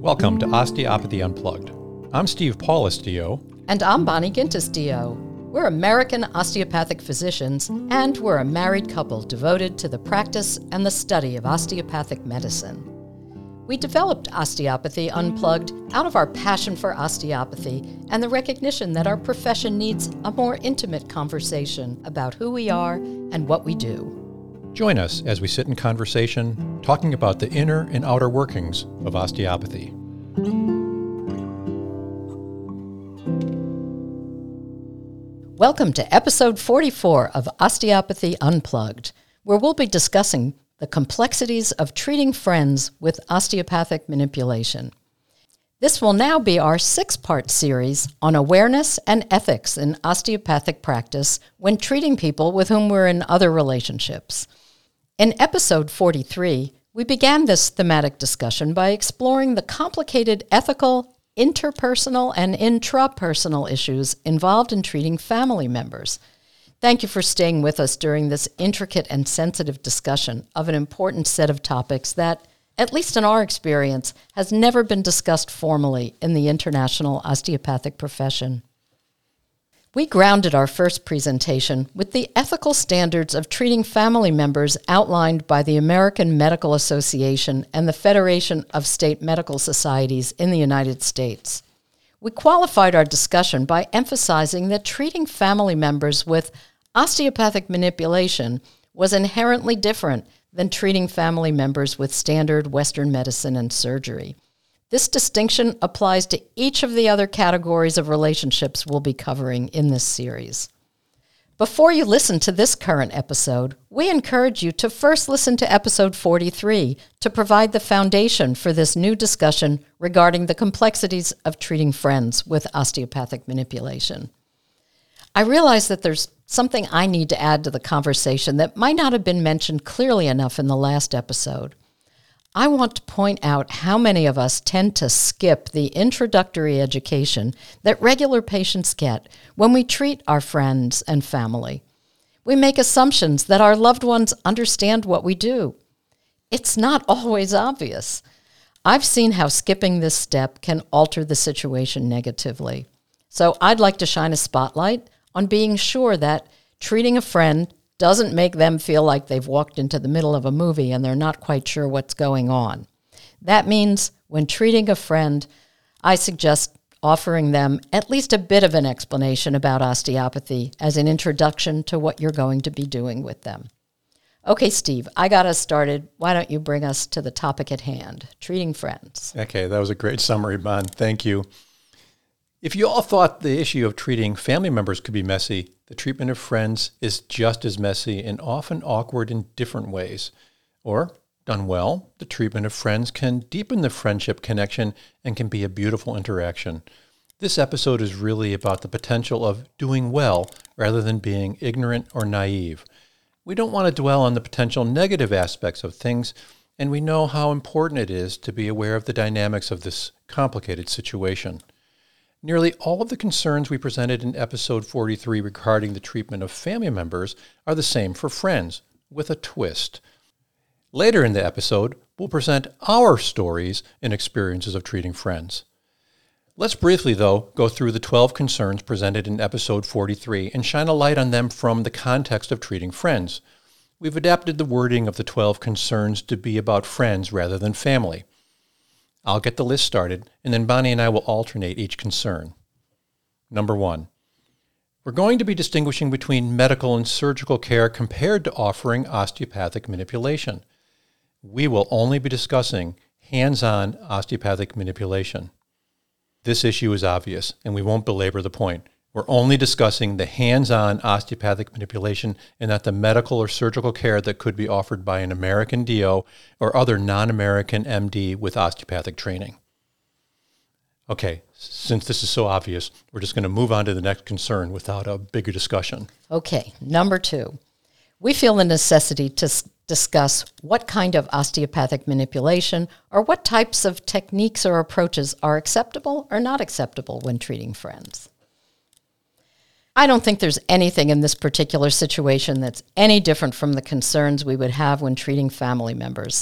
Welcome to Osteopathy Unplugged. I'm Steve Paulus, DO. And I'm Bonnie Gintis, DO. We're American osteopathic physicians, and we're a married couple devoted to the practice and the study of osteopathic medicine. We developed Osteopathy Unplugged out of our passion for osteopathy and the recognition that our profession needs a more intimate conversation about who we are and what we do. Join us as we sit in conversation, talking about the inner and outer workings of osteopathy. Welcome to episode 44 of Osteopathy Unplugged, where we'll be discussing the complexities of treating friends with osteopathic manipulation. This will now be our 6-part series on awareness and ethics in osteopathic practice when treating people with whom we're in other relationships. In episode 43, we began this thematic discussion by exploring the complicated ethical, interpersonal, and intrapersonal issues involved in treating family members. Thank you for staying with us during this intricate and sensitive discussion of an important set of topics that, at least in our experience, has never been discussed formally in the international osteopathic profession. We grounded our first presentation with the ethical standards of treating family members outlined by the American Medical Association and the Federation of State Medical Societies in the United States. We qualified our discussion by emphasizing that treating family members with osteopathic manipulation was inherently different than treating family members with standard Western medicine and surgery. This distinction applies to each of the other categories of relationships we'll be covering in this series. Before you listen to this current episode, we encourage you to first listen to episode 43 to provide the foundation for this new discussion regarding the complexities of treating friends with osteopathic manipulation. I realize that there's something I need to add to the conversation that might not have been mentioned clearly enough in the last episode. I want to point out how many of us tend to skip the introductory education that regular patients get when we treat our friends and family. We make assumptions that our loved ones understand what we do. It's not always obvious. I've seen how skipping this step can alter the situation negatively. So I'd like to shine a spotlight on being sure that treating a friend doesn't make them feel like they've walked into the middle of a movie and they're not quite sure what's going on. That means when treating a friend, I suggest offering them at least a bit of an explanation about osteopathy as an introduction to what you're going to be doing with them. Okay, Steve, I got us started. Why don't you bring us to the topic at hand, treating friends? Okay, that was a great summary, Bon. Thank you. If you all thought the issue of treating family members could be messy, the treatment of friends is just as messy and often awkward in different ways. Or, done well, the treatment of friends can deepen the friendship connection and can be a beautiful interaction. This episode is really about the potential of doing well rather than being ignorant or naive. We don't want to dwell on the potential negative aspects of things, and we know how important it is to be aware of the dynamics of this complicated situation. Nearly all of the concerns we presented in episode 43 regarding the treatment of family members are the same for friends, with a twist. Later in the episode, we'll present our stories and experiences of treating friends. Let's briefly, though, go through the 12 concerns presented in episode 43 and shine a light on them from the context of treating friends. We've adapted the wording of the 12 concerns to be about friends rather than family. I'll get the list started, and then Bonnie and I will alternate each concern. Number 1. We're going to be distinguishing between medical and surgical care compared to offering osteopathic manipulation. We will only be discussing hands-on osteopathic manipulation. This issue is obvious, and we won't belabor the point. We're only discussing the hands-on osteopathic manipulation and not the medical or surgical care that could be offered by an American DO or other non-American MD with osteopathic training. Okay, since this is so obvious, we're just going to move on to the next concern without a bigger discussion. Okay, number 2. We feel the necessity to discuss what kind of osteopathic manipulation or what types of techniques or approaches are acceptable or not acceptable when treating friends. I don't think there's anything in this particular situation that's any different from the concerns we would have when treating family members.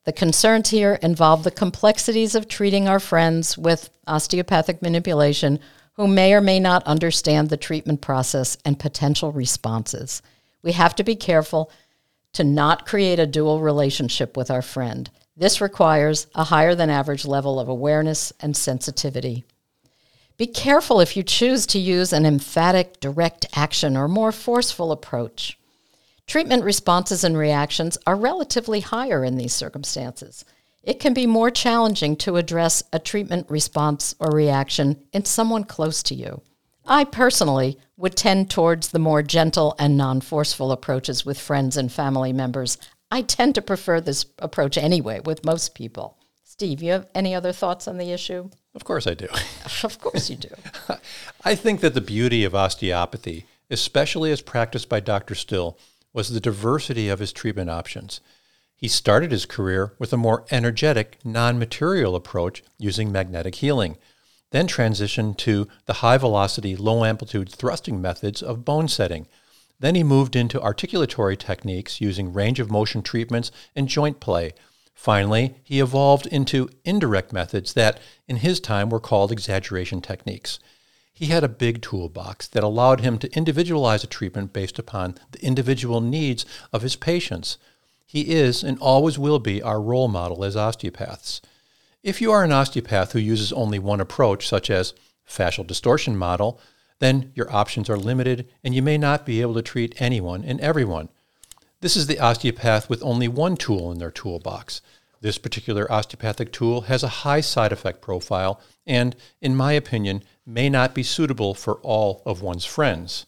The concerns here involve the complexities of treating our friends with osteopathic manipulation who may or may not understand the treatment process and potential responses. We have to be careful to not create a dual relationship with our friend. This requires a higher than average level of awareness and sensitivity. Be careful if you choose to use an emphatic, direct action or more forceful approach. Treatment responses and reactions are relatively higher in these circumstances. It can be more challenging to address a treatment response or reaction in someone close to you. I personally would tend towards the more gentle and non-forceful approaches with friends and family members. I tend to prefer this approach anyway with most people. Steve, you have any other thoughts on the issue? Of course I do. Of course you do. I think that the beauty of osteopathy, especially as practiced by Dr. Still, was the diversity of his treatment options. He started his career with a more energetic, non-material approach using magnetic healing, then transitioned to the high-velocity, low-amplitude thrusting methods of bone setting. Then he moved into articulatory techniques using range of motion treatments and joint play. Finally, he evolved into indirect methods that, in his time, were called exaggeration techniques. He had a big toolbox that allowed him to individualize a treatment based upon the individual needs of his patients. He is and always will be our role model as osteopaths. If you are an osteopath who uses only one approach, such as fascial distortion model, then your options are limited and you may not be able to treat anyone and everyone. This is the osteopath with only one tool in their toolbox. This particular osteopathic tool has a high side effect profile and, in my opinion, may not be suitable for all of one's friends.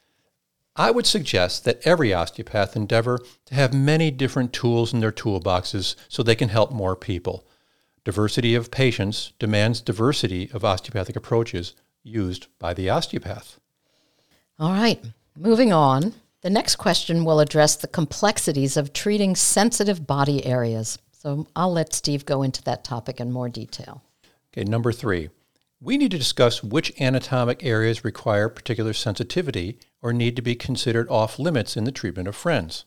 I would suggest that every osteopath endeavor to have many different tools in their toolboxes so they can help more people. Diversity of patients demands diversity of osteopathic approaches used by the osteopath. All right, moving on. The next question will address the complexities of treating sensitive body areas. So I'll let Steve go into that topic in more detail. Okay, number 3. We need to discuss which anatomic areas require particular sensitivity or need to be considered off limits in the treatment of friends.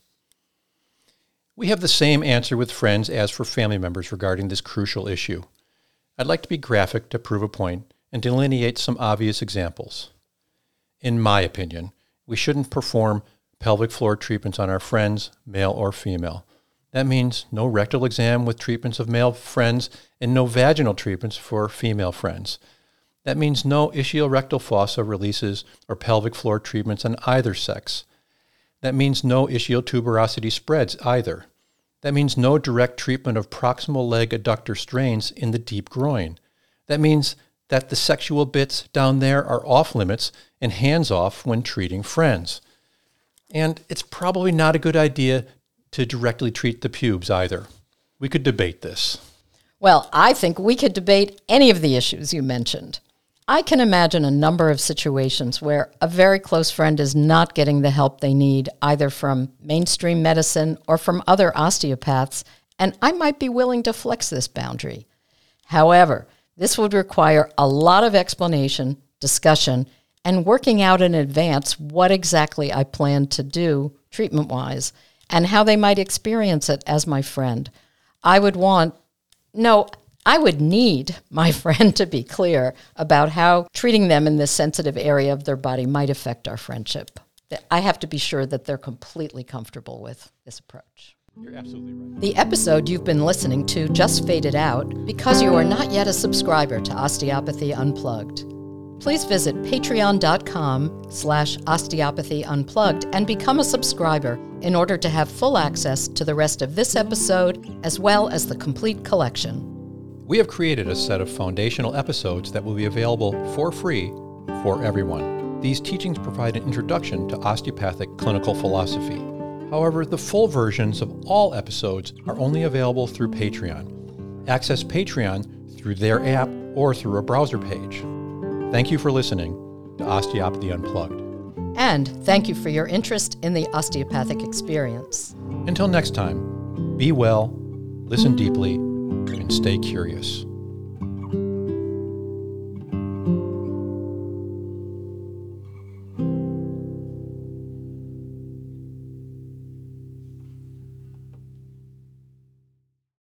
We have the same answer with friends as for family members regarding this crucial issue. I'd like to be graphic to prove a point and delineate some obvious examples. In my opinion, we shouldn't perform pelvic floor treatments on our friends, male or female. That means no rectal exam with treatments of male friends and no vaginal treatments for female friends. That means no ischial-rectal fossa releases or pelvic floor treatments on either sex. That means no ischial tuberosity spreads either. That means no direct treatment of proximal leg adductor strains in the deep groin. That means that the sexual bits down there are off limits and hands off when treating friends. And it's probably not a good idea to directly treat the pubes either. We could debate this. Well, I think we could debate any of the issues you mentioned. I can imagine a number of situations where a very close friend is not getting the help they need, either from mainstream medicine or from other osteopaths, and I might be willing to flex this boundary. However, this would require a lot of explanation, discussion, and working out in advance what exactly I plan to do treatment-wise and how they might experience it as my friend. I would need my friend to be clear about how treating them in this sensitive area of their body might affect our friendship. I have to be sure that they're completely comfortable with this approach. You're absolutely right. The episode you've been listening to just faded out because you are not yet a subscriber to Osteopathy Unplugged. Please visit patreon.com/Osteopathy Unplugged and become a subscriber in order to have full access to the rest of this episode as well as the complete collection. We have created a set of foundational episodes that will be available for free for everyone. These teachings provide an introduction to osteopathic clinical philosophy. However, the full versions of all episodes are only available through Patreon. Access Patreon through their app or through a browser page. Thank you for listening to Osteopathy Unplugged. And thank you for your interest in the osteopathic experience. Until next time, be well, listen deeply, and stay curious.